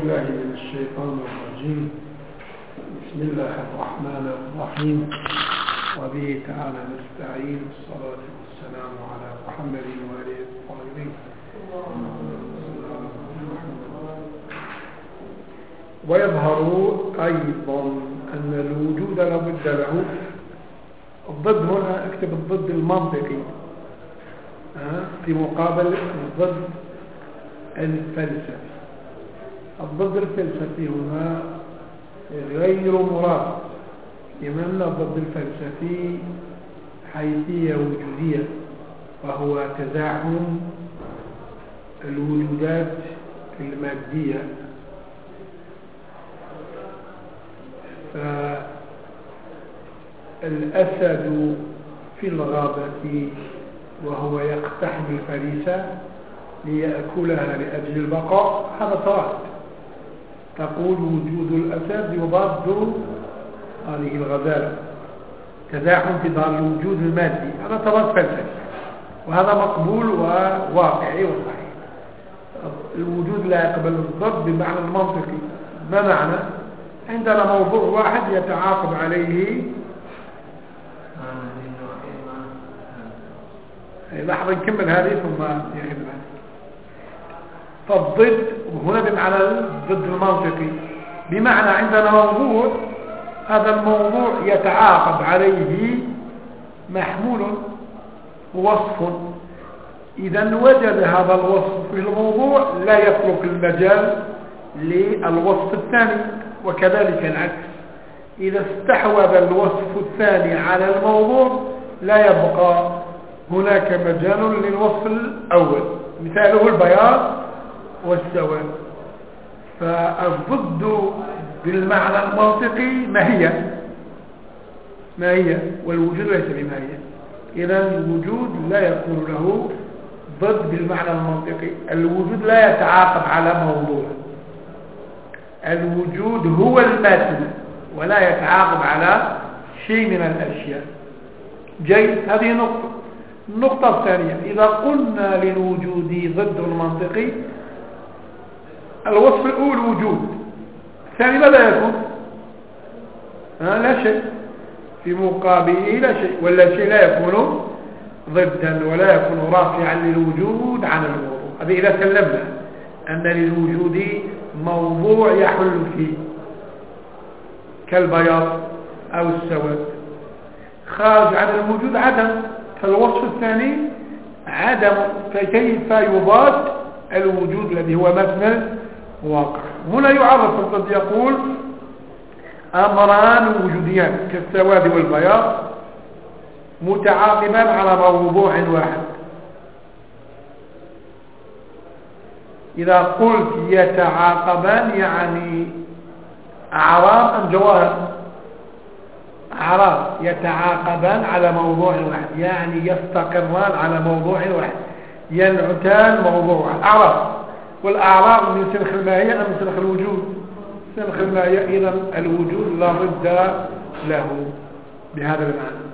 بالله من الشيطان الرجيم. بسم الله الرحمن الرحيم، وبه تعالى نستعين. الصلاة والسلام على محمد وآله الطاهرين. ويظهر أيضا أن الوجود لابد له الضد. هنا اكتب الضد المنطقي في مقابل الضد الفلسفي. الضد الفلسفي هنا غير مراد، لأن الضد الفلسفي حيثية وجودية، وهو تزاحم الوجودات المادية. فالأسد في الغابة وهو يقتحم الفريسة ليأكلها لأجل البقاء، هذا صراحة تقول وجود الأسد يضاد هذه الغزالة، تزاحم في دار الوجود المادي، هذا تضاد فلسفي، وهذا مقبول وواقعي وصحيح. الوجود لا يقبل الضد بمعنى المنطقي. ما معنى؟ عندنا موضوع واحد يتعاقب عليه لحظة نكمل هذه ثم يخدم. فالضد هنا بمعنى الضد المنطقي، بمعنى عندنا موضوع، هذا الموضوع يتعاقب عليه محمول وصف. إذا وجد هذا الوصف في الموضوع لا يترك المجال للوصف الثاني، وكذلك العكس. إذا استحوذ الوصف الثاني على الموضوع لا يبقى هناك مجال للوصف الأول، مثاله البياض والسواد. فالضد بالمعنى المنطقي ما هي والوجود ليس بماهية. إذا الوجود لا يكون له ضد بالمعنى المنطقي. الوجود لا يتعاقب على موضوع. الوجود هو المادة ولا يتعاقب على شيء من الأشياء. جيد، هذه نقطة. النقطة الثانية، إذا قلنا للوجود ضد المنطقي، الوصف الأول وجود، الثاني ماذا يكون؟ لا شيء، في مقابله لا شيء، ولا شيء لا يكون ضدا ولا يكون رافعا للوجود عن الموضوع. هذه إذا سلمنا أن للوجود موضوع يحل فيه كالبياض أو السواد، خارج عن الوجود عدم، فالوصف الثاني عدم. فكيف يضاد الوجود الذي هو مثل واقع؟ هنا يعرف الضد، يقول أمران وجوديان كالسواد والبياض متعاقبان على موضوع واحد. إذا قلت يتعاقبان يعني أعراض أم جواهر؟ أعراض يتعاقبان على موضوع واحد، يعني يستقران على موضوع واحد، ينعتان موضوع واحد. أعراض، والأعراض من سلخ الماهية أم من سلخ الوجود؟ سلخ الماهية. إذا الوجود لا ضد له بهذا المعنى.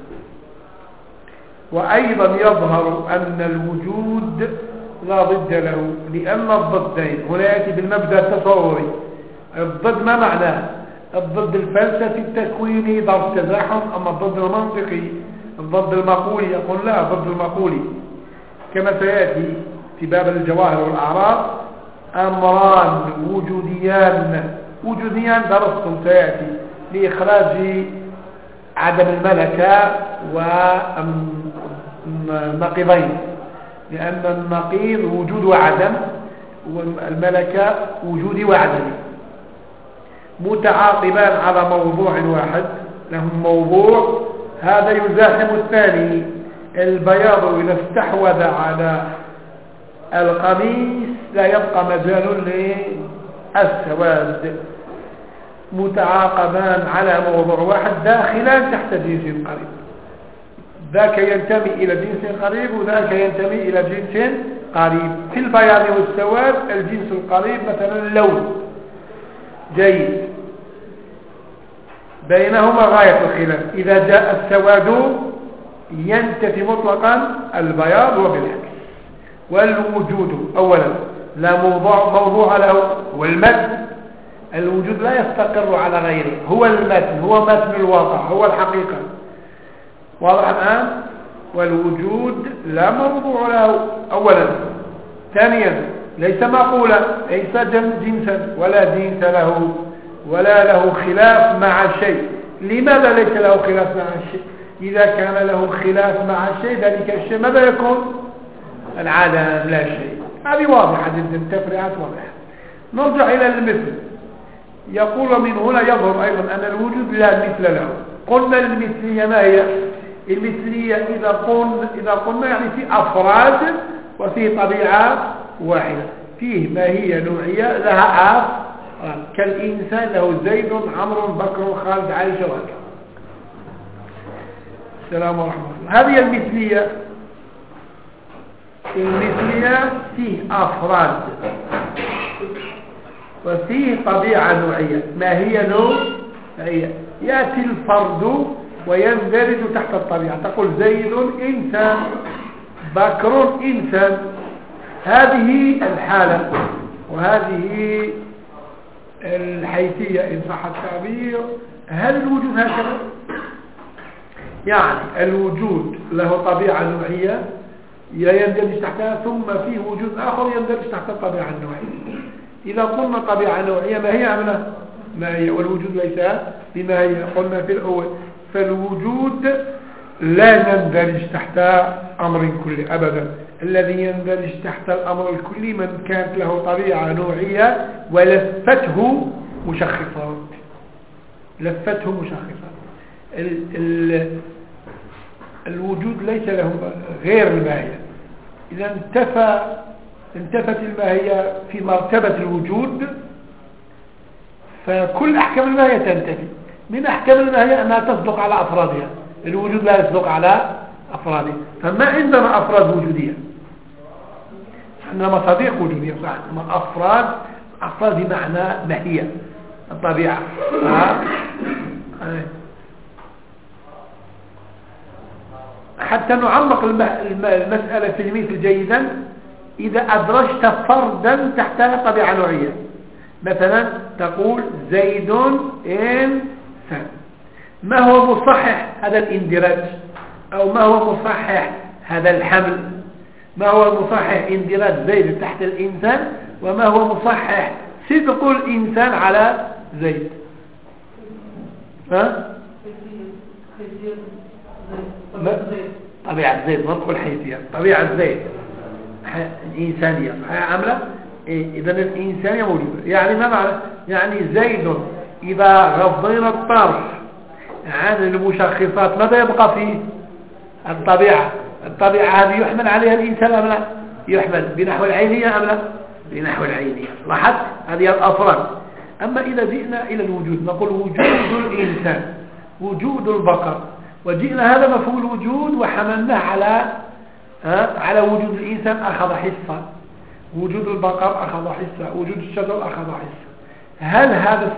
وأيضا يظهر أن الوجود لا ضد له، لأن الضدين هنا يأتي بالمبدأ التصوري. الضد ما معناه؟ الضد الفلسفي التكويني ضرب تزاحم، أما الضد المنطقي الضد المقولي يقول لا، ضد المقولي كما سيأتي في باب الجواهر والأعراض. أمران وجوديان درستم سيأتي لإخراج عدم الملكة والنقيضين، لأن النقيض وجود وعدم، والملكة وجود وعدم، متعاقبان على موضوع واحد، لهم موضوع هذا يزاحم الثاني. البياض إذا استحوذ على القميص لا يبقى مجال للسواد. متعاقبان على موضوع واحد داخلان تحت جنس قريب، ذاك ينتمي إلى جنس قريب وذاك ينتمي إلى جنس قريب. في البياض والسواد الجنس القريب مثلا اللون. جيد، بينهما غاية الخلاف. إذا جاء السواد ينتفي مطلقا البياض وبالعكس. والوجود أولا لا موضوع له، والمد الوجود لا يستقر على غيره، هو المتن، هو متن الواقع، هو الحقيقة. واضح الآن؟ والوجود لا موضوع له أولا. ثانيا ليس معقولا، ليس جنسا ولا جنس له ولا له خلاف مع شيء. لماذا ليس له خلاف مع الشيء؟ إذا كان له خلاف مع الشيء ذلك الشيء ماذا يكون؟ العدم، لا شيء. هذه واضحة جدا، تفريعات واضحة. نرجع إلى المثل. يقول من هنا يظهر أيضا أن الوجود لا مثل له. قلنا المثلية ما هي؟ المثلية إذا قلنا يعني في أفراد وفي طبيعة واحدة، فيه ما هي نوعية لها أفراد، كالإنسان له زيد عمرو بكر خالد عائشة وهكذا. السلام ورحمة الله. هذه المثلية. المثلية فيه أفراد وفيه طبيعة نوعية. ما هي نوعية؟ يأتي الفرد ويندرج تحت الطبيعة. تقول زيد إنسان، بكر إنسان. هذه الحالة وهذه الحيثية إن صح التعبير. هل الوجود هكذا؟ يعني الوجود له طبيعة نوعية يندرج تحتها، ثم فيه وجود آخر يندرج تحت الطبيعة النوعية. إذا قلنا طبيعة نوعية ما هي عملة؟ ما هي؟ والوجود ليس بما هي. قلنا في الأول فالوجود لا يندرج تحت أمر كلي أبدا. الذي يندرج تحت الأمر الكلي من كانت له طبيعة نوعية ولفته مشخصات. لفته مشخصات. الوجود ليس له غير الماهية. إذا انتفت الماهية في مرتبة الوجود، فكل أحكام الماهية تنتفي. من أحكام الماهية أنها تصدق على أفرادها. الوجود لا يصدق على أفراده. فما عندنا أفراد وجودية، عندنا مصادق وجودية صح. أفراد بمعنى ماهية الطبيعة. حتى نعمق المسألة في المثل جيدا، إذا أدرجت فردا تحت طبيعة نوعية. مثلا تقول زيد إنسان. ما هو مصحح هذا الاندراج؟ أو ما هو مصحح هذا الحمل؟ ما هو مصحح اندراج زيد تحت الإنسان؟ وما هو مصحح صدق الإنسان على زيد؟ طبيعة زيد، ما نقول حيثية. طبيعة زيد الإنسانية عاملة. إذن الإنسانية موجودة. يعني ما معنى؟ يعني زيد إذا غضينا الطرف عن المشخصات ماذا يبقى فيه؟ الطبيعة. الطبيعة هذه يحمل عليها الإنسان أم لا؟ يحمل بنحو العينية أم لا؟ بنحو العينية. لاحظت؟ هذه الأفراد. أما إذا جئنا إلى الوجود نقول وجود الإنسان، وجود البقر، وجئنا هذا مفهوم الوجود وحملناه على وجود الإنسان أخذ حصة، وجود البقر أخذ حصة، وجود الشجر أخذ حصة. هل هذا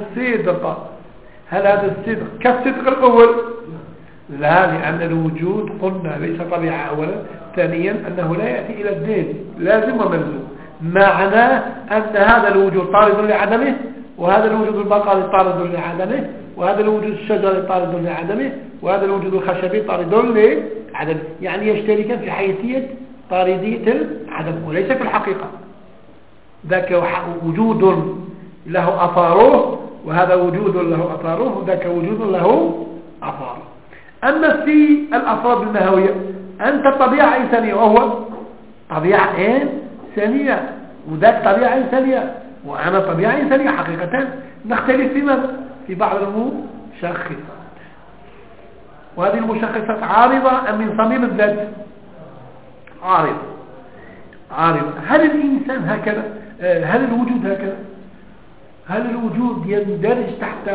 الصدق كالصدق الأول؟ لا، لأن الوجود قلنا ليس طبيعة أولا. ثانيا أنه لا يأتي إلى الدين لازم وملزوم. معناه أن هذا الوجود طارد لعدمه، وهذا الوجود البقري طارد لعدمه، وهذا الوجود الشجري طارد لعدمه، وهذا الوجود الخشبي طارد لعدمه. يعني يشتركان في حيثية طاردية العدم وليس في الحقيقة. ذاك وجود له أثاره، وهذا وجود له أثاره، وذاك وجود له أثاره. أما في الأفراد المهوية أنت طبيعة إنسانية وهو طبيعة إنسانية، وذاك طبيعة إنسانية وأنا طبيعة إنسانية. حقيقة نختلف في ماذا؟ في بعض المشخصات. وهذه المشخصات عارضة أم من صميم الذات؟ عارضة. هل الإنسان هكذا؟ هل الوجود هكذا؟ هل الوجود يندرج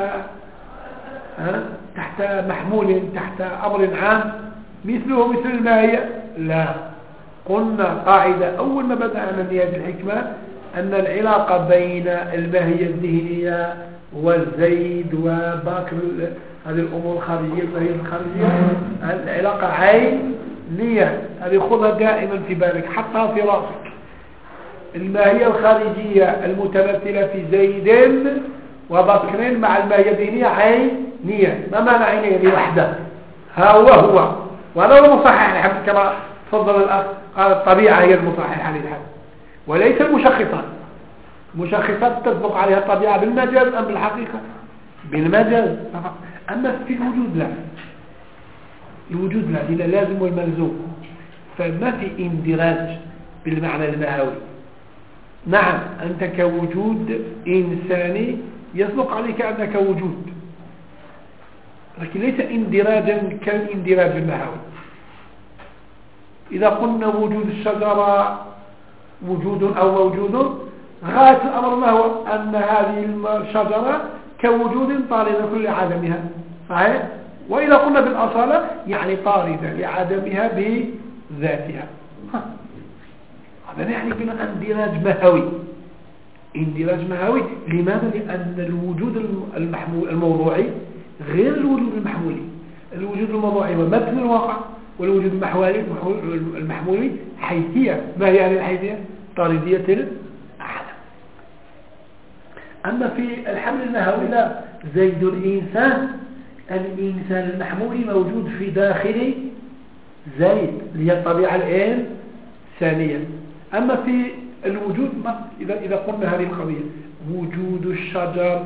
تحت محمول، تحت أمر عام مثله مثل الماهية؟ لا. قلنا قاعدة أول ما بدأنا نهاية الحكمة أن العلاقة بين الماهية الذهنية والزيد وباقي هذه الأمور الخارجية، الماهية الخارجية، العلاقة عينية. هذه خذها دائما في بالك، حطها في رأسك. الماهية الخارجية المتمثلة في زيد وبكر مع الماهية عينية. ما معنى عينية؟ لوحده، ها هو وهذا هو المصحح للحد كما تفضل الأخ، قال الطبيعة هي المصححة للحد وليس المشخصات. المشخصات تطبق عليها الطبيعة بالمجاز أم بالحقيقة؟ بالمجاز فقط. أما في الوجود لا، الوجود لا، إلا لازم والملزوم، فما في اندراج بالمعنى المهوي. نعم أنت كوجود إنساني يسبق عليك أنك وجود، لكن ليس اندراجا كالاندراج المهوي. إذا قلنا وجود الشجرة وجود أو موجود، غاية الأمر ما هو؟ أن هذه الشجرة كوجود طاردة كل عدمها، صحيح؟ وإذا قلنا بالأصالة يعني طاردة لعدمها بذاتها. هذا يعني بنا اندراج مهوي. اندراج مهوي لماذا؟ لأن الوجود الموضوعي غير الوجود المحمولي. الوجود الموضوعي هو مثل الواقع، والوجود المحمولي حيثية. ما هي هذه الحيثية؟ طاردية العدم. أما في الحمل المهوي لا، زيد الإنسان، الإنسان المحمولي موجود في داخل زيد اللي هي الطبيعة الإنسانية. أما في الوجود إذا قلنا هذه القضية وجود الشجر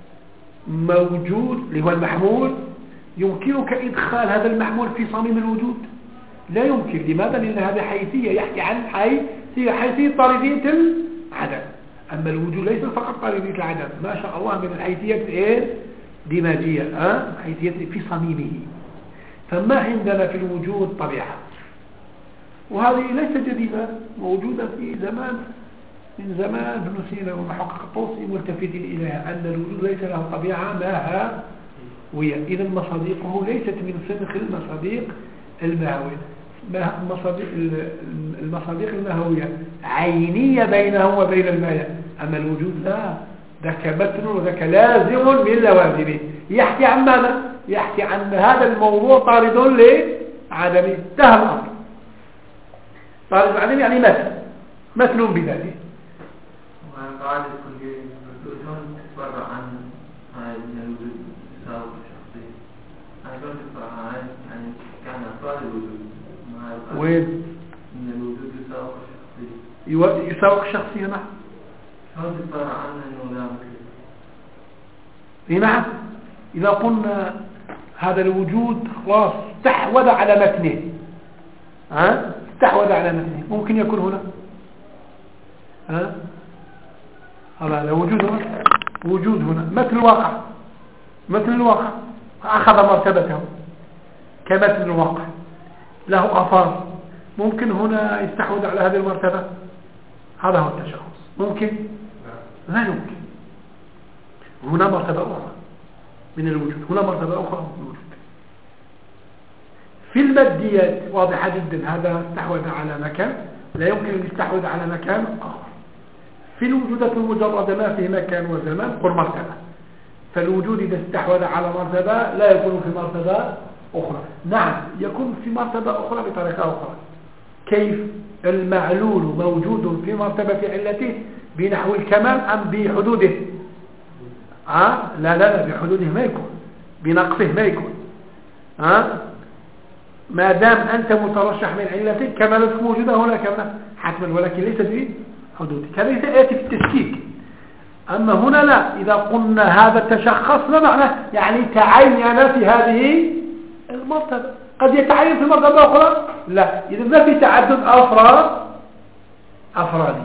موجود اللي هو المحمول، يمكنك إدخال هذا المحمول في صميم الوجود؟ لا يمكن. لماذا؟ لأن هذا حيثية يحكي عن حيثية طاردية العدم. أما الوجود ليس فقط طاردية العدم، ما شاء الله من الحيثية دماجية، حيثية في صميمه. فما عندنا في الوجود طبيعة، وهذه ليست جديدة، موجودة في زمان من زمان. ابن سينا والمحقق الطوسي ملتفتين إليها أن الوجود ليس له طبيعة ماهوية. إذا مصادقه ليست من صنخ المصادق المهوية. المصادق المهوية عينية بينه وبين الماية، أما الوجود لا، ذاك متن وذاك لازم من لوازمه. يحكي عن ماذا؟ يحكي عن هذا الموضوع طارد لعدمه. انتهى الأمر. طارد العدم يعني مثل بذاته. وقاعدة كلهم تتبرع عن الوجود تساوي الشخصي. أنا كنت تتبرع عن يعني كان أفراد الوجود وين؟ إن الوجود يساوي الشخصي. يساوي الشخصي. نعم. شلون تتبرع عنه إنه لا مثل؟ نعم. إذا قلنا هذا الوجود خلاص استحوذ على متنه، استحوذ على متنه، ممكن يكون هنا هذا وجود هنا، وجود هنا مثل الواقع، مثل الواقع أخذ مرتبته كمثل الواقع، له أثار، ممكن هنا يستحوذ على هذه المرتبة. هذا هو التشخص. ممكن؟ لا يمكن. هنا مرتبة أخرى من الوجود، هنا مرتبة أخرى من الوجود. في الماديات واضحة جدا، هذا استحوذ على مكان، لا يمكن أن يستحوذ على مكان آخر. في الوجودات المجردة ما فيه مكان وزمان قل مرتبة. فالوجود إذا استحوذ على مرتبة لا يكون في مرتبة أخرى. نعم يكون في مرتبة أخرى بطريقة أخرى. كيف؟ المعلول موجود في مرتبة علته بنحو الكمال أم بحدوده؟ لا بحدوده ما يكون، بنقصه ما يكون. ما دام أنت مترشح من علتك كمالتك موجودة هنا كمال حتما، ولكن ليس بحدودك. هذا يأتي في التشكيك. أما هنا لا، إذا قلنا هذا التشخص ما معنى؟ يعني تعين في هذه المرتبة. قد يتعين في مرتبة أخرى لا. إذا ما في تعدد أفرادي.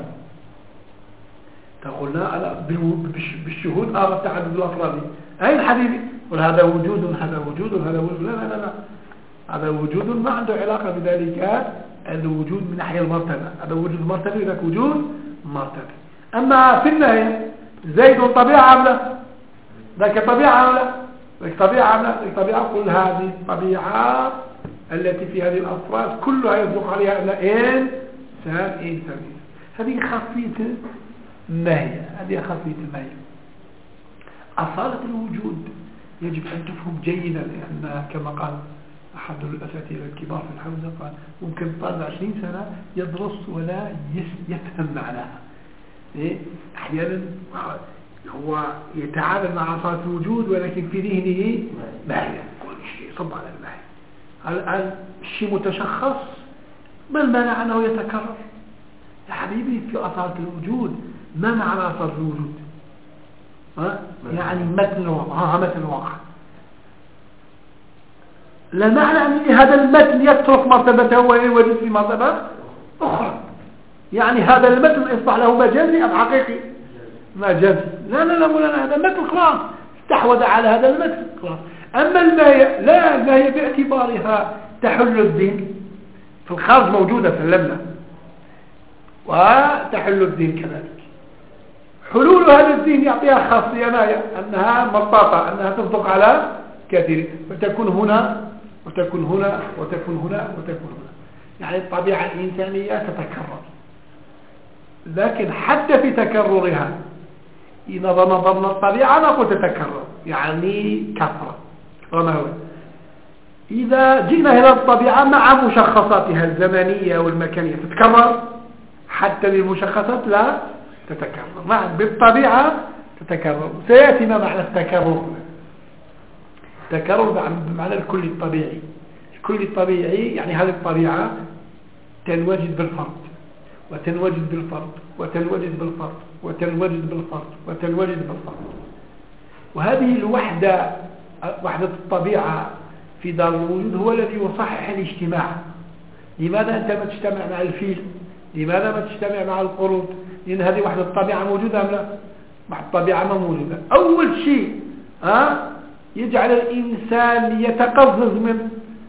تقولنا أنا بالشهود أرى التعدد الأفرادي. أين حبيبي؟ وهذا وجود، هذا وجود، هذا وجود. لا هذا وجود ما عنده علاقة بذلك الوجود من ناحية المرتبة. هذا وجود مرتبة، ذاك وجود مرتبة. أما في النهاية زيد طبيعة عاملة، ذاك طبيعة عاملة، ذاك طبيعة عاملة، ذاك طبيعة. كل هذه الطبيعة التي في هذه الأفراد كلها يطلق عليها أن إنسان. هذه خاصية النهي، هذه خاصية النهي. أصالة الوجود يجب أن تفهم جيدا، لأن كما قال أحد الأساتذة الكبار في الحوزة قال ممكن طالب 20 سنة يدرس ولا يفهم معناها. أحيانا هو يتعامل مع صفات الوجود ولكن في ذهنه ماهية، كل شيء صب على الماهية. الآن الشيء متشخص، ما المانع أنه يتكرر؟ يا حبيبي في أصالة الوجود ما معنى أصالة الوجود؟ يعني مثل الواقع، مثل الواقع. لا معنى أن هذا المثل يترك مرتبته ويوجد في مرتبة أخرى. يعني هذا المثل يصبح له مجازي أم حقيقي؟ مجازي. لا مولانا، هذا المثل خلاص استحوذ على هذا المثل خلاص. أما الماهية لا، الماهية باعتبارها تحل الذهن في الخارج موجودة في اللمنة، وتحل الذهن كذلك. حلول هذا الذهن يعطيها خاصية ماهية، أنها مطاطة، أنها تصدق على كثير، وتكون هنا وتكون هنا وتكون هنا وتكون هنا. يعني الطبيعة الإنسانية تتكرر، لكن حتى في تكررها إذا نظرنا الطبيعة نقول تتكرر، يعني كثرة وما هو. إذا جئنا إلى الطبيعة مع مشخصاتها الزمنية والمكانية تتكرر، حتى للمشخصات لا تتكرر. نعم بالطبيعة تتكرر. سيأتي ما معنى التكرر. التكرر بمعنى الكل الطبيعي. الكل الطبيعي يعني هذه الطبيعة تنوجد بالفرد، وتنوجد بالفرد، وتنوجد بالفرد، وتنوجد بالفرد، وتنوجد بالفرد. وهذه الوحدة، وحدة الطبيعة في دار الوجود هو الذي يصحح الاجتماع. لماذا أنت ما تجتمع مع الفيل؟ لماذا ما تجتمع مع القرود؟ لأن هذه وحدة الطبيعة موجودة أم لا؟ مع الطبيعة ما موجودة. أول شيء يجعل الإنسان يتقزز من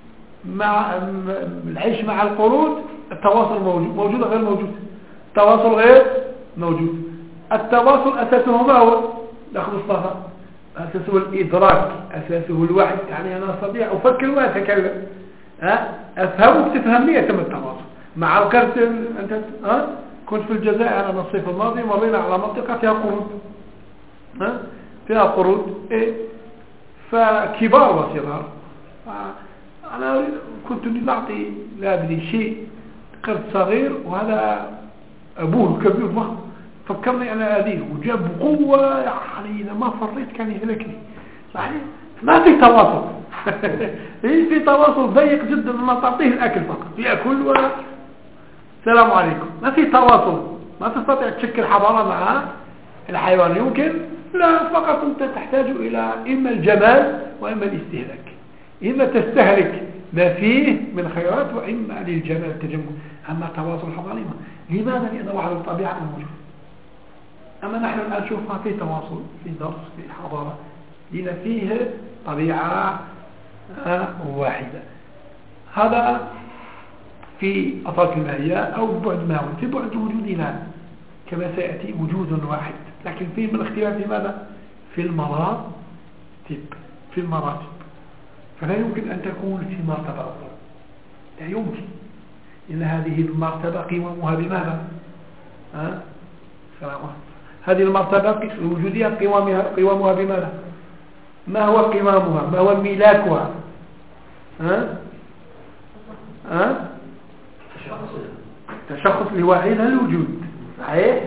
العيش مع القرود التواصل موجود غير موجود. التواصل غير موجود. التواصل أساسه ما هو؟ نأخذ الصفة، أساسه الإدراك، أساسه الوعي. يعني أنا أستطيع أفكر وأتكلم، أفهم وتفهمني، يتم التواصل. مع القرد أنت كنت في الجزائر أنا الصيف الماضي، مرينا على منطقة فيها قرود، فيها قرود فكبار وصغار. أنا كنت نعطي لابني شيء، قرد صغير وهذا أبوه كبير ضخم، فكرني أنا أذيه وجاب قوة، يعني إذا ما فريت كان يهلكني. صحيح ما في تواصل. في تواصل ضيق جدا، ما تعطيه الأكل فقط يأكل والسلام عليكم. ما في تواصل، ما تستطيع تشكل حضارة مع الحيوان. يمكن لا، فقط أنت تحتاج إلى إما الجمال وإما الاستهلاك. إما تستهلك ما فيه من خيرات، وإما للجمال التجمل. أما تواصل حضاري لماذا؟ لأن وحدة الطبيعة موجود. أما نحن الآن نشوف ما فيه تواصل في درس في حضارة، لأن فيه طبيعة واحدة. هذا في أطراف المائية أو بعد ماوي. في بعد وجودنا كما سيأتي وجود واحد، لكن فيه من الاختلاف في ماذا؟ في المراتب. في المراتب فلا يمكن أن تكون في مرتبة أخرى، لا يمكن، إن هذه المرتبة قوامها بماذا؟ هذه المرتبة الوجودية قوامها بماذا؟ ما هو قوامها؟ ما هو ملاكها؟ تشخص لواعيها الوجود. صحيح؟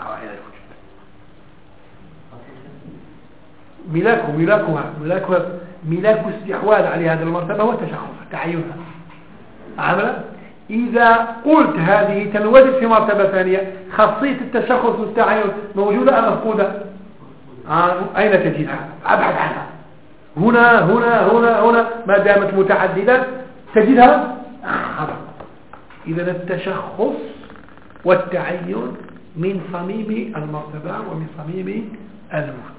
ملاكها ملاك استحواذ على هذه المرتبة وتشخص تعينها. عملا إذا قلت هذه تنوجد في مرتبة ثانية، خاصية التشخص والتعين موجودة أم مفقودة؟ أين تجدها؟ أبعد عنها. هنا هنا هنا هنا، ما دامت متعددة تجدها. إذا التشخص والتعين من صميم المرتبة ومن صميم الوجود.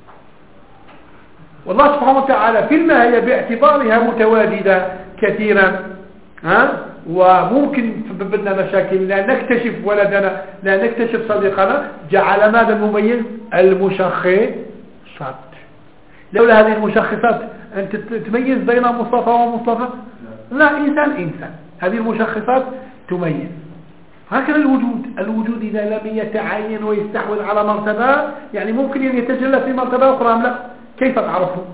والله سبحانه وتعالى في الماهية باعتبارها متواجدة كثيرا، وممكن تسبب لنا مشاكل، لا نكتشف ولدنا، لا نكتشف صديقنا، جعل ماذا المميز؟ المشخصات. لولا هذه المشخصات أنت تميز بين مصطفى ومصطفى؟ لا، إنسان. هذه المشخصات تميز. هكذا الوجود إذا لم يتعين ويستحوذ على مرتبة، يعني ممكن أن يتجلى في مرتبة أخرى أم لا؟ كيف تعرفه؟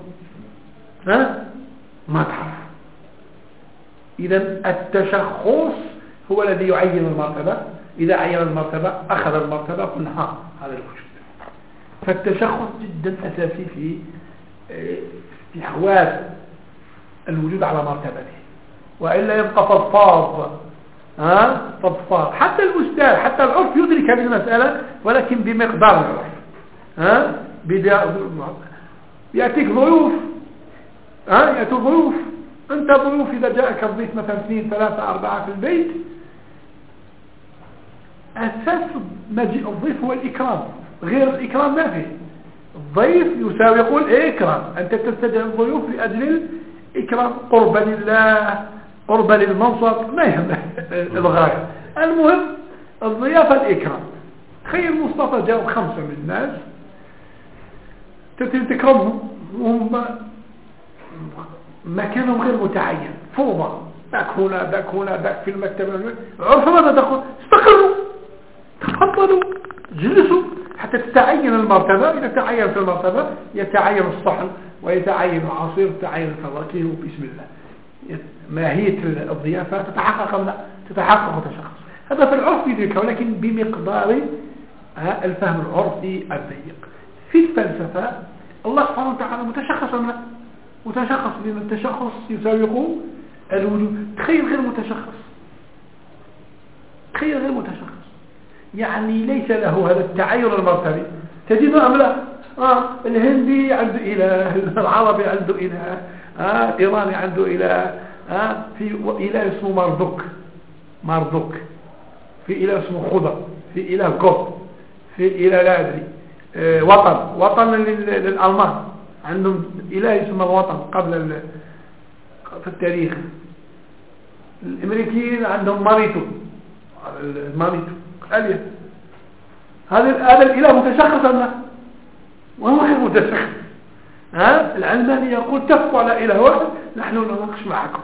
ما تعرف. إذا التشخص هو الذي يعين المرتبة. إذا عين المرتبة أخذ المرتبة، قلنا هذا الوجود. فالتشخص جدا أساسي في استحواذ الوجود على مرتبته، وإلا يبقى فضفاض. فضفاض. حتى الأستاذ حتى العرف يدرك هذه المسألة، ولكن بمقدار العرف. يأتيك ضيوف، يأتوا ضيوف، أنت ضيوف إذا جاءك الضيف مثلا 2 3 4 في البيت، أساس مجيء الضيف هو الإكرام، غير الإكرام ما فيه. الضيف يساوي يقول إكرام، أنت تستدعي الضيوف لأجل الإكرام، قربا لله، قربا للمنصب، ما يهم الغاية. المهم الضيافة الإكرام. تخيل مصطفى جاءوا 5 من الناس، تكرمهم وهم مكانهم غير متعين، فوضى، ذاك هنا ذاك هنا ذاك في المكتب. عرف ماذا تقول؟ استقروا، تفضلوا، جلسوا حتى تتعين المرتبة. إذا تعين في المرتبة يتعين الصحن ويتعين العصير ويتعين الفواكه، وبسم الله ماهية الضيافة تتحقق أم لا؟ تتحقق وتشخص. هذا في العرف يدركه، ولكن بمقدار الفهم العرفي الضيق. في الفلسفة الله سبحانه وتعالى متشخص أم لا؟ متشخص، لأن التشخص يساوق الوجود. تخيل غير متشخص، تخيل غير متشخص، يعني ليس له هذا التعين المرتبي. تجد أم لا؟ الهندي عنده إله، العربي عنده إله، إيراني عنده إله، في إله اسمه مردوك، في إله اسمه خضر، في إله قط، في إله لا أدري، وطن للألمان عندهم إله اسمه الوطن قبل في التاريخ. الأمريكيين عندهم ماريتو آلية. هذا الإله متشخص أم لا؟ وهو غير متشخص. العلماني يقول اتفقوا على إله واحد، نحن نناقش معكم.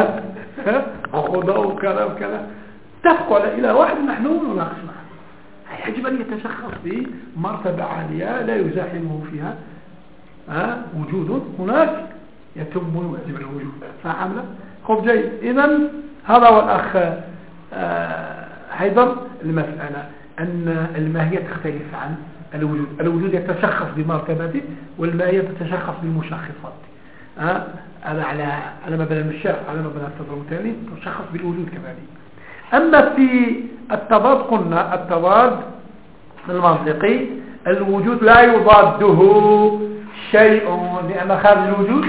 خذوا وكذا اتفقوا على إله واحد، نحن نناقش معكم. يجب أن يتشخص بمرتبة عالية لا يزاحمه فيها وجود هناك يتم ويجب الوجود. فعمله خب جيد. إذن هذا هو الأخ حيدر. المسألة أن الماهية تختلف عن الوجود يتشخص بمرتبته، والماهية تتشخص بالمشخصات. هذا على مبنى المشاع، على مبنى التضاد التالي تشخص بالوجود كذلك. أما في التضاد قلنا التضاد المنطقي الوجود لا يضاده شيء، لأن خارج الوجود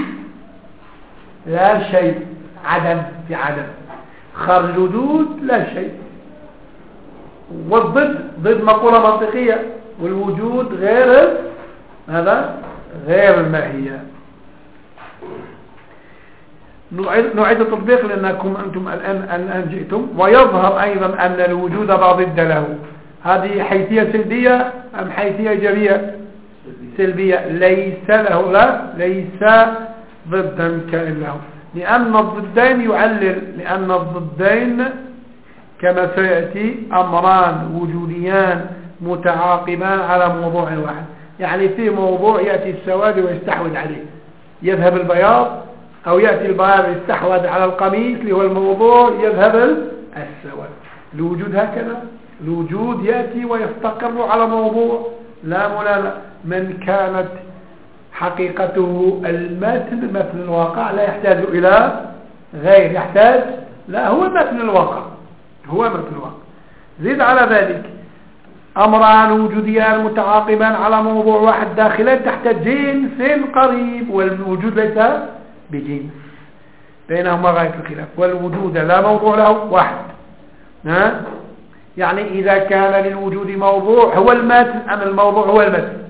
لا شيء، عدم في عدم، خارج الوجود لا شيء. والضد ضد مقولة منطقية، والوجود غير هذا غير الماهية. نعيد التطبيق لأنكم أنتم الآن جئتم. ويظهر أيضا أن الوجود لا ضد له. هذه حيثية سلبية أم حيثية إيجابية؟ سلبية. ليس له، لا ليس ضدا كائن له، لأن الضدين يعلل، لأن الضدين كما سيأتي أمران وجوديان متعاقبان على موضوع واحد. يعني في موضوع يأتي السواد ويستحوذ عليه، يذهب البياض، أو يأتي البياض يستحوذ على القميص اللي هو الموضوع، يذهب السواد. الوجود هكذا، الوجود يأتي ويستقر على موضوع لا ملامة. من كانت حقيقته المثل مثل الواقع لا يحتاج إلى غير، يحتاج لا هو مثل الواقع، هو مثل الواقع. زيد على ذلك أمران وجوديان متعاقبان على موضوع واحد داخلين تحت جنس قريب، والوجود ليس بجنس، بينهما غاية الخلاف. والوجود لا موضوع له واحد. يعني إذا كان للوجود موضوع هو المثل أم الموضوع هو المثل؟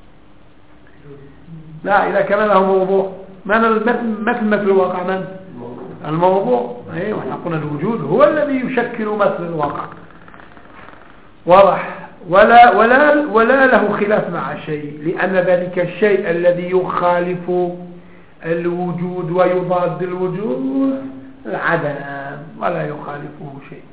لا، إذا كان له موضوع. من المثل مثل الواقع؟ من الموضوع. ايوه، احنا قلنا الوجود هو الذي يشكل مثل الواقع. واضح. ولا له خلاف مع شيء، لأن ذلك الشيء الذي يخالف الوجود ويضاد الوجود عدم، ولا يخالفه شيء.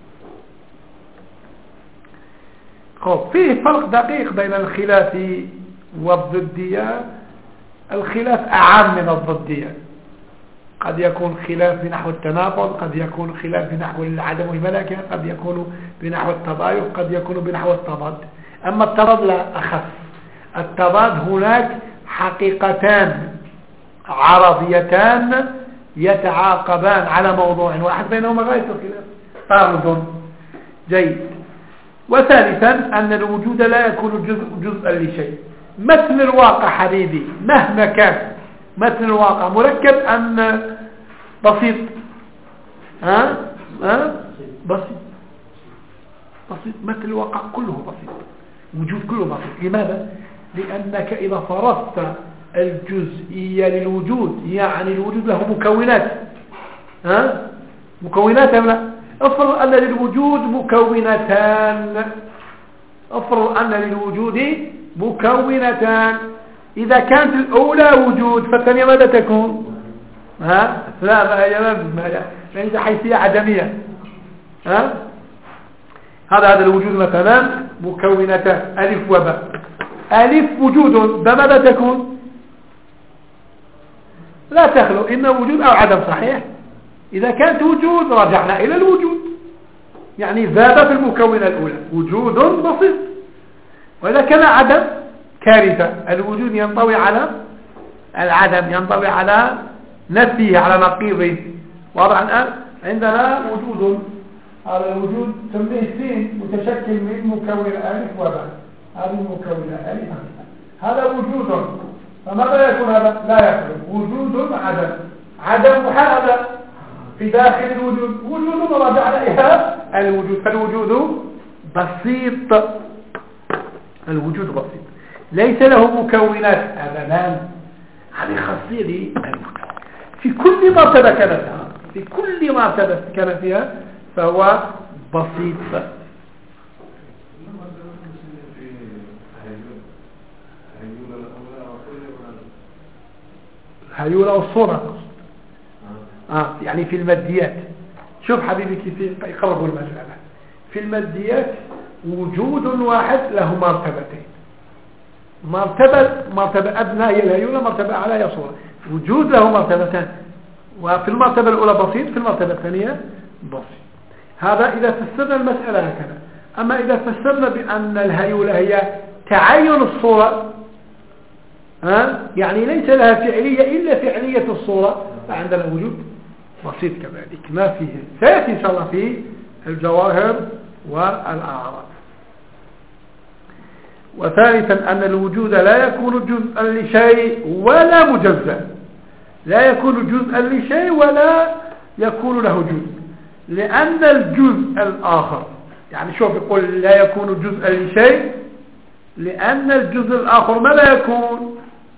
فيه فرق دقيق بين الخلاف والضدية. الخلاف أعم من الضدية. قد يكون خلاف بنحو التناقض، قد يكون خلاف بنحو العدم والملكة، قد يكون بنحو التضايق، قد يكون بنحو التضاد. أما التضاد لا، أخف. التضاد هناك حقيقتان عرضيتان يتعاقبان على موضوع واحد بينهما غاية الخلاف تعرض. جيد. وثالثا أن الوجود لا يكون جزءا لشيء. مثل الواقع حبيبي مهما كان مثل الواقع مركب أم بسيط؟ بسيط. مثل الواقع كله بسيط، وجود كله بسيط. لماذا؟ لأنك إذا فرضت الجزئية للوجود يعني الوجود له مكونات مكونات أم لا؟ افرض أن للوجود مكونتان، افرض أن للوجود مكونتان، إذا كانت الأولى وجود فالثانية ماذا تكون؟ لا يعني حيثية عدمية. هذا الوجود مثلا مكونتان ألف وباء. ألف وجود بماذا تكون؟ لا تخلو إما وجود أو عدم. صحيح؟ إذا كانت وجود رجعنا إلى الوجود، يعني ذات في المكونة الأولى وجود بسيط. وإذا كان عدم كارثة. الوجود ينطوي على العدم، ينطوي على نفيه على نقيضه. واضح الآن؟ عندنا وجود، هذا الوجود تسميه سين متشكل من مكون ألف وباء. هذه المكونة ألف هذا وجود، فماذا يكون هذا؟ لا يكون وجود عدم محال في داخل الوجود، وجود رجعنا إلى الوجود. فالوجود بسيط، الوجود بسيط ليس له مكونات أبدا. هذه خاصية لي في كل مرتبة كانت فيها، في كل مرتبة كان فيها فهو بسيط. هيولى والصورة يعني في الماديات. شوف حبيبي كيف يقربوا المسألة. في الماديات وجود واحد له مرتبتين، مرتبة أدنى هي الهيولى، مرتبة أعلى هي صورة. وجود له مرتبتان، وفي المرتبة الأولى بسيط، في المرتبة الثانية بسيط. هذا إذا فسرنا المسألة هكذا. أما إذا فسرنا بأن الهيولى هي تعين الصورة يعني ليس لها فعلية إلا فعلية الصورة، فعندنا وجود بسيط كذلك ما فيه. سيأتي إن شاء الله في الجواهر والأعراض. وثالثا أن الوجود لا يكون جزءا لشيء ولا مجزا. لا يكون جزءا لشيء ولا يكون له جزء، لأن الجزء الآخر يعني شوف يقول لا يكون جزءا لشيء لأن الجزء الآخر ماذا يكون؟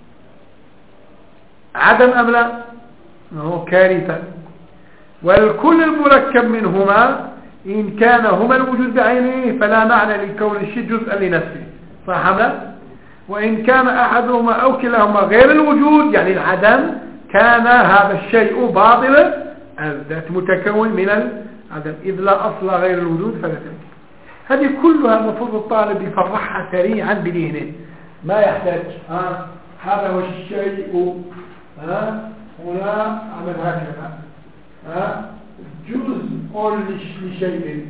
عدم أم لا؟ هو كارثة. والكل المركب منهما إن كان هما الوجود بعينه فلا معنى لكون الشيء جزءا لنفسه. صح أم لا؟ وإن كان أحدهما أو كلاهما غير الوجود يعني العدم كان هذا الشيء باطلا الذات متكون من العدم، إذ لا أصل غير الوجود فلا تكون. هذه كلها المفروض الطالب يفرحها سريعا بذهنه، ما يحتاج هذا هو الشيء هنا عمل هكذا جزء لشيء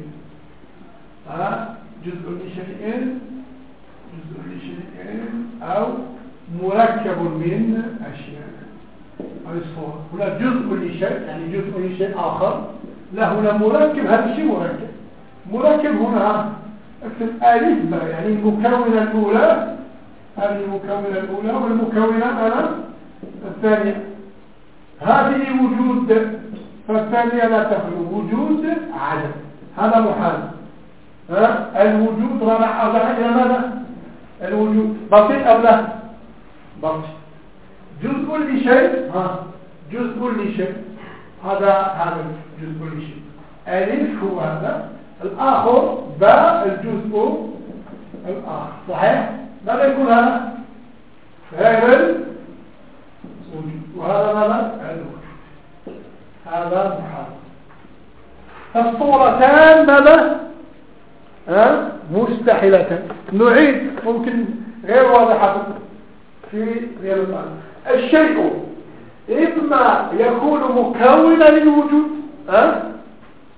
جزء لشيء أو مركب من أشياء. هذه الصورة هنا جزء لشيء يعني جزء لشيء آخر، لا هنا مركب، هذا الشيء مركب هنا اكتب ألف يعني المكونة الأولى، هذه المكونة الأولى والمكونة الثانية. هذه وجود فالثانية لا تخلو وجود عدم، هذا محال. الوجود رجع إلى ماذا؟ الوجود بسيط أو لا؟ بسيط. جزء لشيء جزء لشيء هذا جزء لشيء. ألف هو هذا، الآخر باء الجزء الآخر. صحيح؟ ماذا يكون هذا؟ غير الوجود. وهذا ماذا؟ الوجود. هذا محال. فالصورتان ماذا؟ مستحيلتان. نعيد ممكن غير واضحة في غير المعنى. الشيء إما يكون مكونا للوجود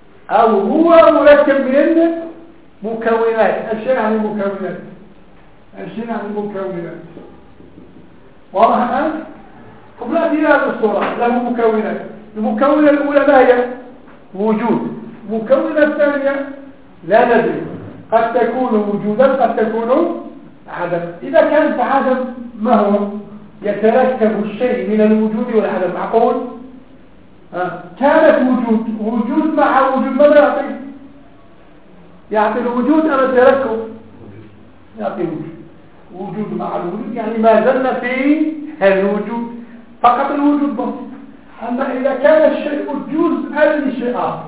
أو هو مركب من مكونات. الشيء يعني مكونات 20 عن المكونات. واضح الآن؟ طب نأتي إلى هذه الصورة له مكونات. المكونة الأولى ما هي؟ وجود. المكونة الثانية لا ندري، قد تكون وجودا قد تكون عدم. إذا كانت عدم ما هو؟ يتركب الشيء من الوجود والعدم. معقول؟ كانت وجود مع وجود ماذا يعطي؟ يعطي الوجود أم التركب؟ يعطي وجود مع الوجود، يعني ما زلنا في الوجود، فقط الوجود بس. أما إذا كان الشيء جزءا لشيء آخر،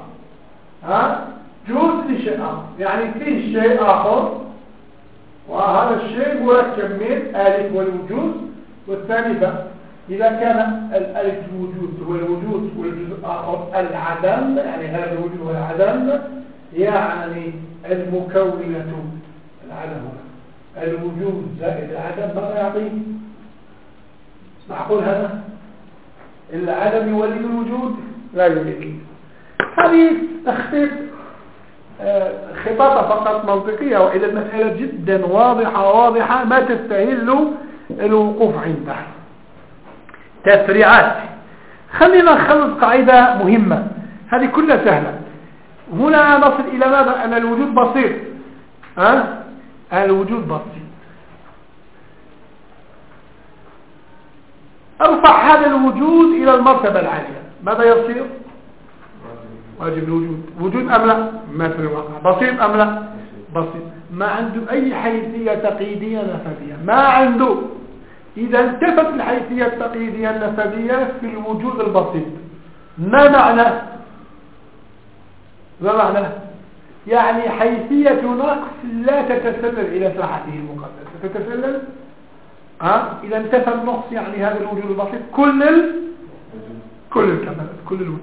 جزء لشيء آخر، يعني فيه شيء آخر وهذا الشيء مركب من الألف والوجود والثاني باء. إذا كان الألف الوجود هو الوجود والجزء الآخر العدم، يعني هذا الوجود والعدم، يعني المكونة العدم الوجود زائد العدم ماذا يعطي؟ معقول هذا؟ العدم يولد الوجود؟ لا يولد. هذه تخطيط خطاطة فقط منطقية، وإذا المسألة جدا واضحة ما تستهل الوقوف عندها. تفريعات. خلينا نخلص قاعدة مهمة، هذه كلها سهلة. هنا نصل إلى ماذا؟ أن الوجود بسيط. الوجود بسيط. ارفع هذا الوجود إلى المرتبة العالية، ماذا يصير؟ واجب الوجود. وجود أم لا؟ ما في الواقع. بسيط أم لا؟ بسيط. ما عنده أي حيثية تقييدية نسبية، ما عنده. إذا انتفت الحيثية التقييدية النسبية في الوجود البسيط، ما معنى؟ يعني حيثية نقص لا تتسلل إلى ساحته المقدسة، تتسلل إذا انتفى النقص، يعني هذا الوجود البسيط كل الكمالات،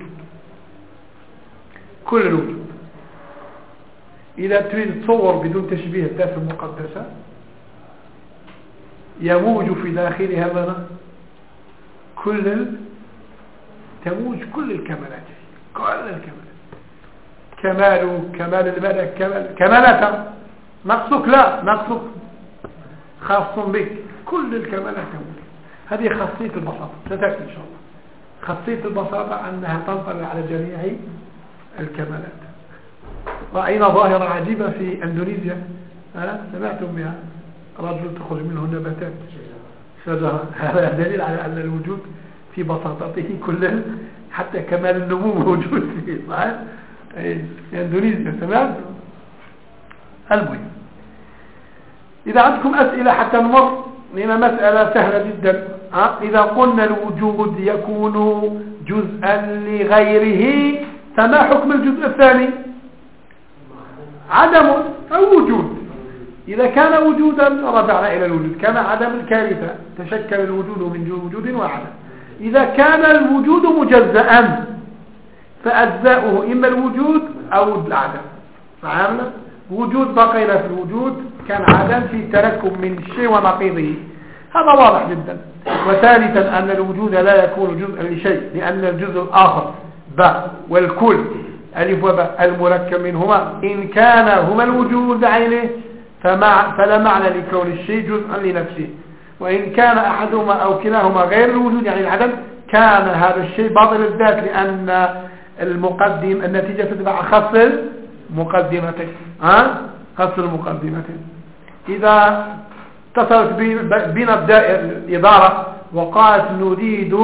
كل الوجود. إذا تريد تصور بدون تشبيه الذات المقدسة، يموج في داخلها ماذا؟ تموج كل الكمالات، كمال الملك، كمالك نقصك لا، نقصك خاص بك، كل الكمالات تموج. هذه خاصية البساطة، ستأتي إن شاء الله. خاصية البساطة أنها تنطلع على جميع الكمالات. رأينا ظاهرة عجيبة في أندونيسيا، سمعتم بها؟ رجل تخرج منه نباتات شجرة. هذا دليل على أن الوجود في بساطته كله، حتى كمال النمو موجود فيه. صحيح؟ في أندونيسيا سمعت؟ المهم، إذا عندكم أسئلة حتى نمر لنا مسألة سهلة جدا. إذا قلنا الوجود يكون جزءا لغيره، فما حكم الجزء الثاني؟ عدم أو وجود. إذا كان وجودا رجعنا إلى الوجود، كان عدم الكارثة، تشكل الوجود من وجود وعدم. إذا كان الوجود مجزأا فأجزاؤه إما الوجود أو العدم. فعلا وجود بقينا في الوجود، كان عدم في تركب من الشيء ونقيضه، هذا واضح جدا. وثالثا أن الوجود لا يكون جزءا لشيء، لأن الجزء الآخر باء والكل ألف وباء المركب منهما إن كان هما الوجود بعينه فلا معنى لكون الشيء جزءا لنفسه، وإن كان أحدهما أو كلاهما غير الوجود يعني العدم، كان هذا الشيء باطل الذات، لأن النتيجة تتبع خص المقدمتين. خص المقدمتين. إذا اتصلت بنا الإدارة وقالت نريد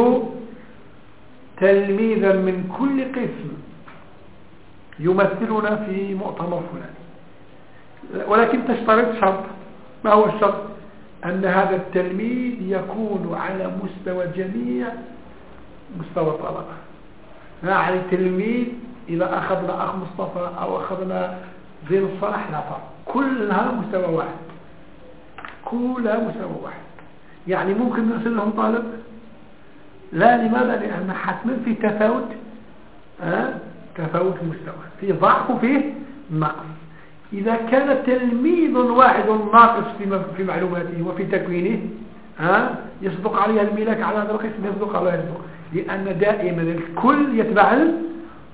تلميذا من كل قسم يمثلنا في مؤتمر فلاني، ولكن تشترط شرط. ما هو الشرط؟ أن هذا التلميذ يكون على مستوى جميع مستوى الطلبة. يعني تلميذ إذا أخذنا أخ مصطفى أو أخذنا زين الصلاح لا فرق، كلها مستوى واحد، كلها مستوى واحد. يعني ممكن نرسل لهم طالب؟ لا. لماذا؟ لأن حتما في تفاوت، تفاوت مستوى، في ضعف وفيه نقص. إذا كان تلميذ واحد ناقص في معلوماته وفي تكوينه، يصدق عليها الملاك على هذا القسم، يصدق على هذا، لأن دائما الكل يتبع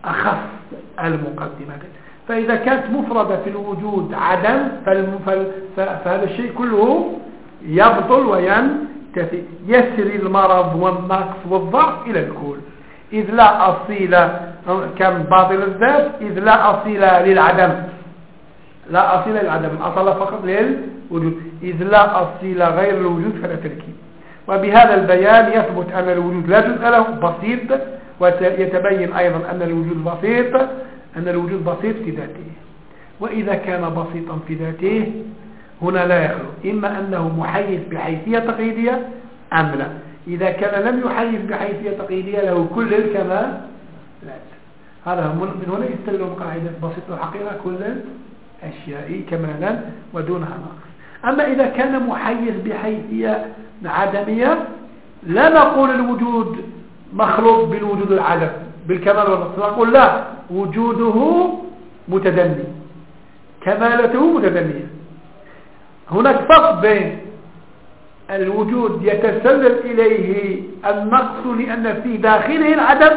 أخص المقدمة. فإذا كانت مفردة في الوجود عدم فهذا الشيء كله يبطل وينتفي، يسري المرض والنقص والضعف إلى الكل، إذ لا أصيل كان باطل الذات، إذ لا أصيل للعدم، لا أصيل للعدم، أصل فقط للوجود، إذ لا أصيل غير الوجود فلا تركيب. وبهذا البيان يثبت أن الوجود لا جزء له بسيط، ويتبين أيضا أن الوجود بسيط في ذاته. وإذا كان بسيطا في ذاته هنا لا يخلو، إما أنه محيز بحيثية تقييدية أم لا. إذا كان لم يحيز بحيثية تقييدية له كل الكمال لا. هذا من هنا يستدل قاعدة بسيط الحقيقة كل الأشياء كمالا ودونها نقص. أما إذا كان محيز بحيثية عدمية لا نقول الوجود مخلوط بالوجود العدم بالكمال والنقص، نقول لا، وجوده متدني، كمالته متدنية. هناك فرق بين الوجود يتسلل إليه النقص لأن في داخله العدم،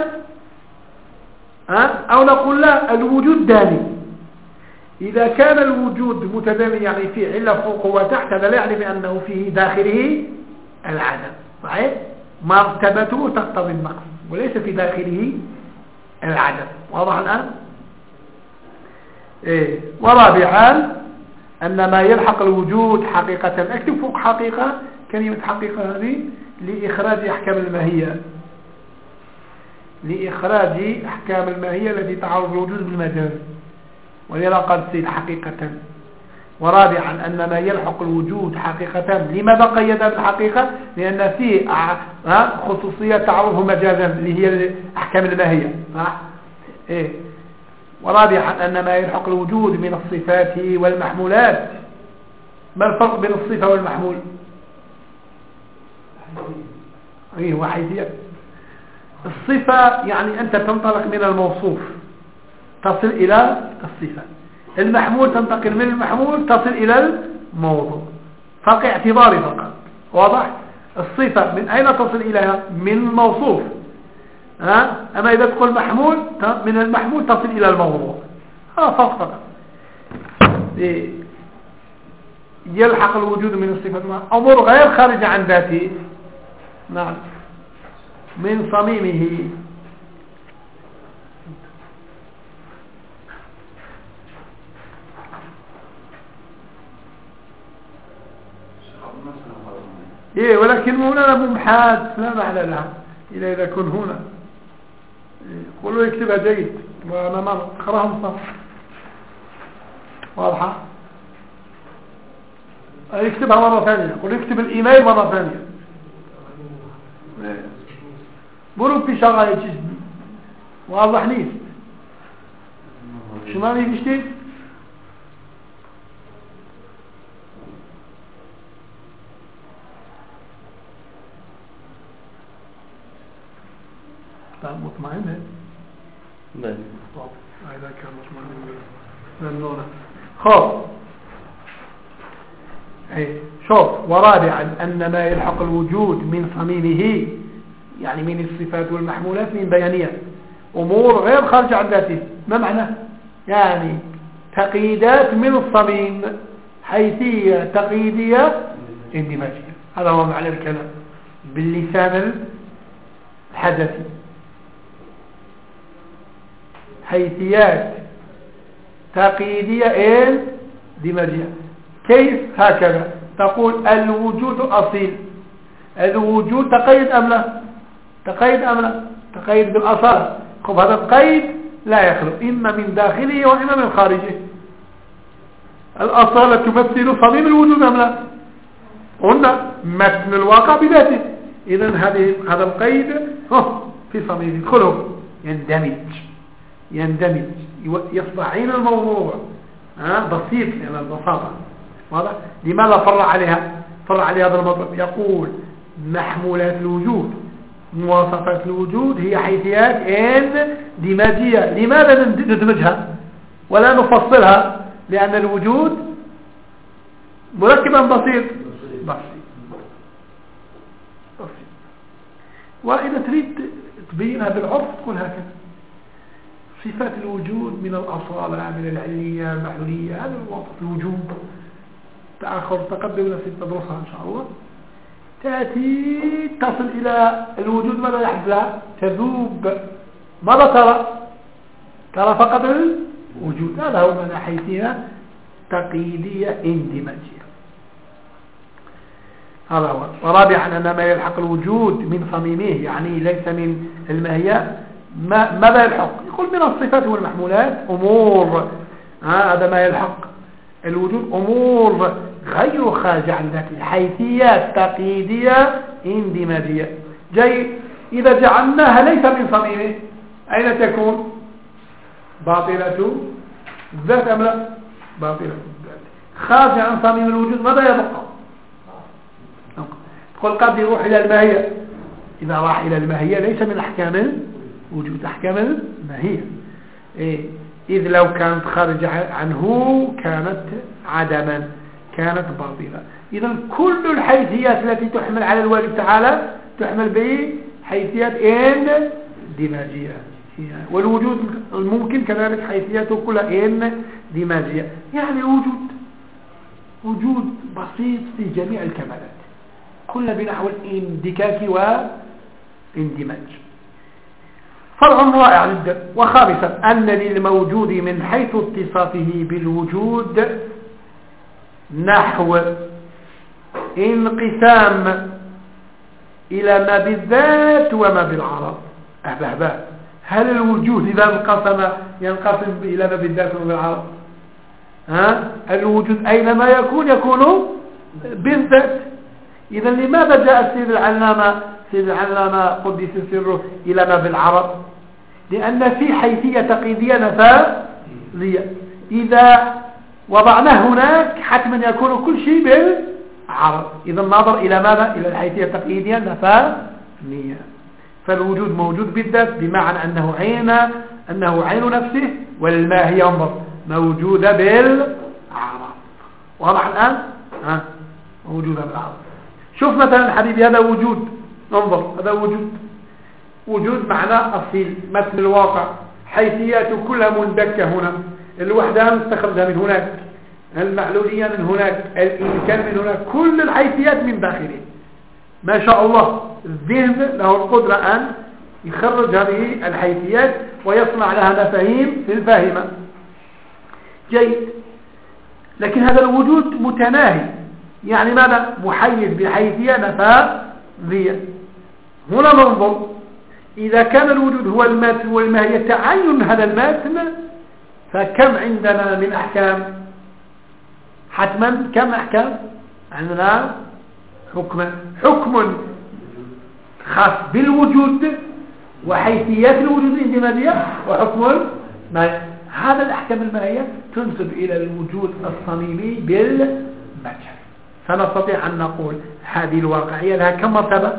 أو نقول لا، الوجود داني. إذا كان الوجود متدني يعني فيه علة فوق وتحت، هذا لا يعني بأنه فيه داخله العدم، صحيح؟ مرتبته تقتضي النقص وليس في داخله العدم. واضح الآن؟ ورابعا أن ما يلحق الوجود حقيقة، اكتب فوق حقيقة، كلمة حقيقة هذه لإخراج أحكام الماهية، لإخراج أحكام الماهية التي تعرض الوجود بالمجاز، ولذا قال سيد حقيقة. ورابعا أن ما يلحق الوجود حقيقة، لماذا قيدها بالحقيقة؟ لأن فيه خصوصية تعرضه مجازا اللي هي أحكام الماهية، صح؟ ورابعا أن ما يلحق الوجود من الصفات والمحمولات. ما الفرق بين الصفة والمحمول؟ هو حيثية. الصفة يعني أنت تنطلق من الموصوف تصل إلى الصفة، المحمول تنتقل من المحمول تصل إلى الموضوع، فرق اعتباري فقط. واضح؟ الصفة من أين تصل إليها؟ من الموصوف. أما إذا تقول محمول، من المحمول تصل إلى الموضوع، هذا فرق فقط. يلحق الوجود من الصفة أمور غير خارجة عن ذاته، نعم، من صميمه. ولكن هنا ممحات لا معنى لها إذا كن هنا. قولوا يكتبها جيد وأنا ما أقرأهم صح. واضحة؟ يكتبها مرة ثانية، قولوا يكتب الإيميل مرة ثانية. قولوا في شغال جسدي واضح نيس شو ما بيشتي. مطمئنة؟ بله. طب إذا كان مطمئن ممنونة. خلاص. شوف. ورابعا أن ما يلحق الوجود من صميمه يعني من الصفات والمحمولات من بيانية أمور غير خارجة عن ذاته. ما معنى؟ يعني تقييدات من الصميم، حيثية تقييدية اندماجية. هذا هو معنى الكلام باللسان الحدثي. حيثيات تقييدية اندماجية. كيف؟ هكذا تقول الوجود أصيل. الوجود تقيد أم لا؟ تقيد أم لا؟ تقيد بالأصالة. خب هذا القيد لا يخلو إما من داخله وإما من خارجه. الأصالة تمثل صميم الوجود أم لا؟ قلنا متن الواقع بذاته. إذن هذا القيد في صميم يدخله يندمج يصبح عين الموضوع بسيط من البساطة. واضح؟ لماذا فرع عليها هذا المطلب؟ يقول محمولات الوجود مواصفات الوجود هي حيثيات اندماجية. لماذا ندمجها ولا نفصلها؟ لأن الوجود مركبا بسيط. وإذا تريد تبينها بالعرف تقول هكذا. صفات الوجود من الأصالة من العلية المحلولية، هذا الوصف الوجود تأخر تقدم ندرسها إن شاء الله. تأتي تصل إلى الوجود، ماذا يحدث لها؟ تذوب. ماذا ترى فقط الوجود. هذا هو معنى حيثية تقييدية اندماجية. هذا هو. ورابعا أن ما يلحق الوجود من صميمه، يعني ليس من الماهية. ماذا يلحق؟ يقول من الصفات والمحمولات أمور، هذا ما يلحق الوجود، أمور غير خارجة عن ذاته، حيثيات تقييدية اندماجية. جيد. إذا جعلناها ليس من صميمه أين تكون؟ باطلة الذات أم لا؟ باطلة الذات. خارجة عن صميم الوجود، ماذا يبقى؟ تقول قد يروح إلى الماهية. إذا راح إلى الماهية ليس من أحكام الوجود، أحكام الماهية. إذ لو كانت خارجة عنه كانت عدما، كانت باطلة. إذا كل الحيثيات التي تحمل على الواجب تعالى تحمل بحيثيات اندماجية، والوجود الممكن كذلك حيثياته كلها اندماجية، يعني وجود بسيط في جميع الكمالات، كل بنحو الاندكاك واندماج. فرع رائع جدا. وخامسا أن للموجود من حيث اتصافه بالوجود نحو انقسام إلى ما بالذات وما بالعرض. هل الوجود إذا انقسم ينقسم إلى ما بالذات وما بالعرض؟ الوجود أينما يكون بالذات. إذا لماذا جاء السيد العلامة قدس سره إلى ما بالعرض؟ لأن في حيثية تقييدية نفاذية، إذا وضعناه هناك حتما يكون كل شيء بالعرض. إذا النظر إلى ماذا؟ إلى الحيثية التقييدية نفاذية. فالوجود موجود بالذات بمعنى أنه عين نفسه، والماهية انظر موجودة بالعرض. واضح الآن؟ موجودة بالعرض. شوف مثلا حبيبي هذا وجود، انظر هذا وجود معناه أصيل، مثل الواقع، حيثياته كلها مندكة هنا، الوحدة مستخرجة من هناك، المعلولية من هناك، الإمكان من هناك، كل الحيثيات من داخله. ما شاء الله الذهن له القدرة أن يخرج هذه الحيثيات ويصنع لها مفاهيم في الفاهمة. جيد. لكن هذا الوجود متناهي، يعني ماذا؟ محيز بحيثية نفاذية. هنا ننظر إذا كان الوجود هو الماتن والماهية تعين هذا الماتن، فكم عندنا من أحكام؟ حتما كم أحكام؟ عندنا حكم خاص بالوجود وحيثيات الوجود الاندماجية، وحكم ما هذا الأحكام الماهية تنسب إلى الوجود الصميمي بالمجهل. فنستطيع أن نقول هذه الواقعية لها كم مرتبة؟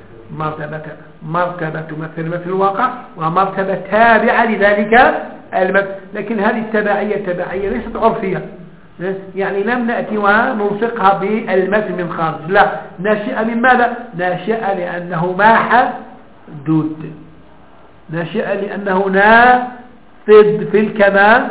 مرتبة تمثل مثل الواقع، ومرتبة تابعة لذلك المثل. لكن هذه التبعية ليست عرفية، يعني لم نأتي ونلصقها بالمثل من خارج، لا، ناشئة من ماذا؟ ناشئة لأنه محدود، ناشئة لأنه نافذ في الكمالات.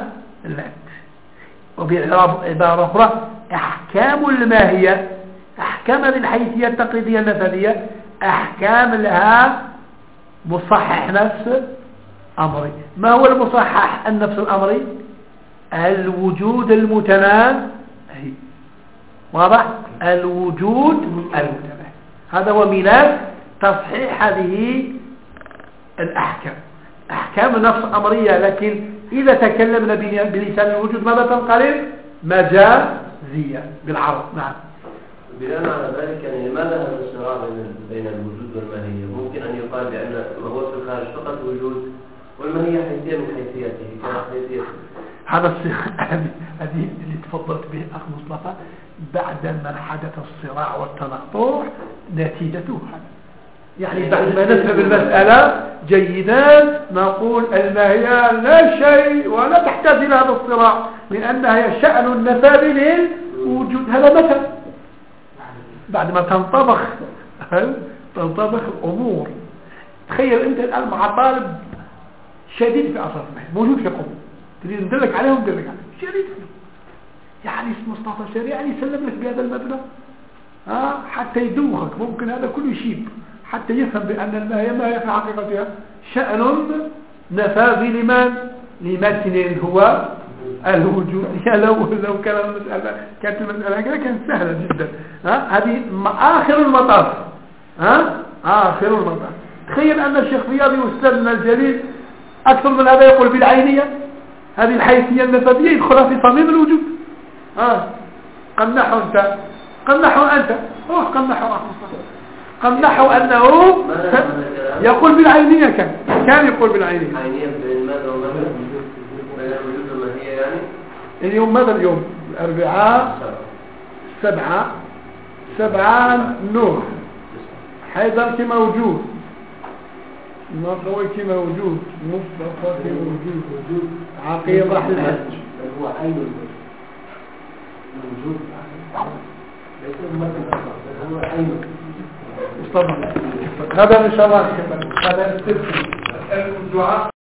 وبعبارة أخرى أحكام الماهية، أحكام الحيثية التقليدية النفذية، أحكام لها مصحح نفس أمري. ما هو المصحح النفس الأمري؟ الوجود المتناهي. واضح؟ الوجود المتناهي. هذا هو ميلاد تصحيح هذه الأحكام، أحكام النفس الأمرية. لكن إذا تكلمنا بلسان الوجود ماذا تنقلب؟ مجازية بالعرض. نعم. بناء على ذلك يعني لماذا هذا الصراع بين الوجود والماهية؟ ممكن أن يقال بأن ما هو في الخارج فقط وجود، والماهية حيثية من حيثياته كحيثيته. هذا هذه اللي تفضلت به أخ مصطفى، بعد ما حدث الصراع والتناطح نتيجته هذا. يعني بعد ما نسبب المسألة جيدا نقول الماهية لا شيء ولا تحتاج إلى هذا الصراع، لأنها هي شأن النفاذ للوجود. هذا مثل بعد ما تنطبخ الأمور. تخيل أنت الآن مع طالب شديد في أصابه موجود في قوم تريد ندلك عليهم ندلك عليهم شديد يعني مصطفى الشريعي يسلم لك بهذا المبنى حتى يدوخك ممكن هذا كله يشيب حتى يفهم بأن الماهية ما هي في حقيقتها شأن نفاذ لمتن هو الوجود. لو كان المسألة كانت المسألة كده كانت سهلة جدا. هذه آخر المطاف. آخر المطاف. تخيل أن الشيخ رياضي أستاذنا الجليل أكثر من هذا يقول بالعينية هذه الحيثية النفاذية يدخلها في صميم الوجود. قمنحوا أنت قمنحوا أنت روح قمنحوا قمنحوا أنه يقول بالعينية كان يقول بالعينية. عينية بين ماذا وماذا؟ بين الوجود والماهية يعني؟ اليوم ماذا اليوم؟ الأربعاء 7 نور حيثر كما وجود مصوي كما وجود مصطفى كما وجود عقيم راح الحج هو عين الوجود ليس المثل هو عين مصطفى هذا إن شاء الله هذا الدعاء